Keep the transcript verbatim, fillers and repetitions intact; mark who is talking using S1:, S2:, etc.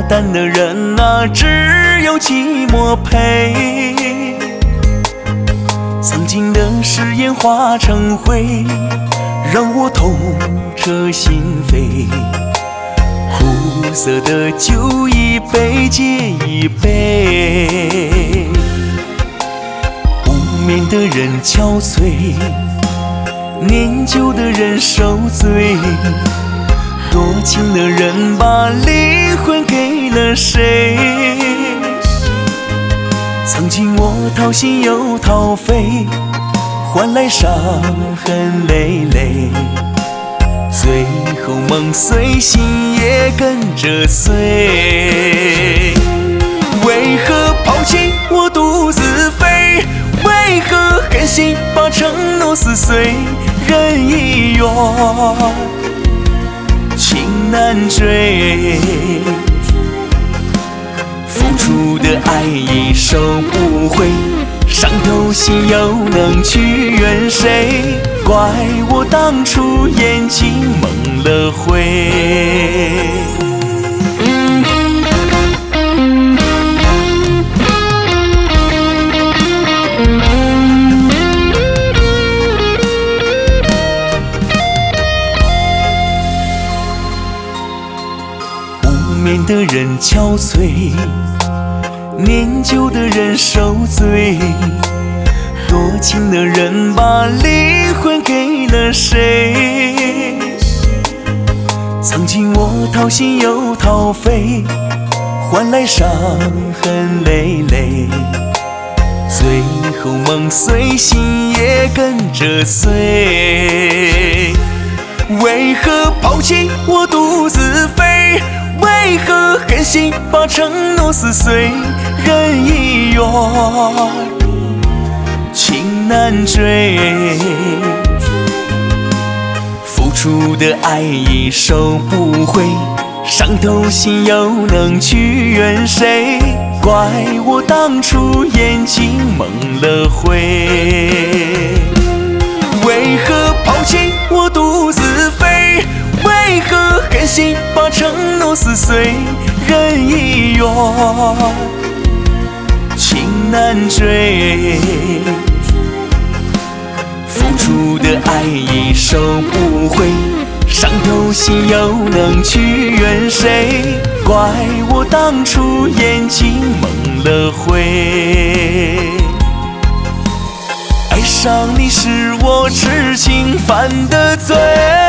S1: 担的人啊，只有寂寞陪。曾经的誓言化成灰，让我痛彻心扉。苦涩的酒一杯接一杯，无眠的人憔悴，念旧的人受罪。多情的人把灵魂给了谁？曾经我掏心又掏肺，换来伤痕累累。最后梦碎，心也跟着碎。为何抛弃我独自飞？为何狠心把承诺撕碎？人已远，情难追。付出的爱已收不回，伤透心又能去怨谁？怪我当初眼睛蒙了灰。无眠的人憔悴，念旧的人受罪。多情的人把灵魂给了谁？曾经我掏心又掏肺，换来伤痕累累。最后梦碎，心也跟着碎。为何抛弃我独自飞？为何狠心把承诺撕碎？人已远，情难追。付出的爱已收不回，伤透心又能去怨谁？怪我当初眼睛蒙了灰。为何抛弃我独自飞？为何狠心把承诺撕碎？人已远，情难追。付出的爱已收不回，伤透心又能去怨谁？怪我当初眼睛蒙了灰。爱上你是我痴情犯的罪。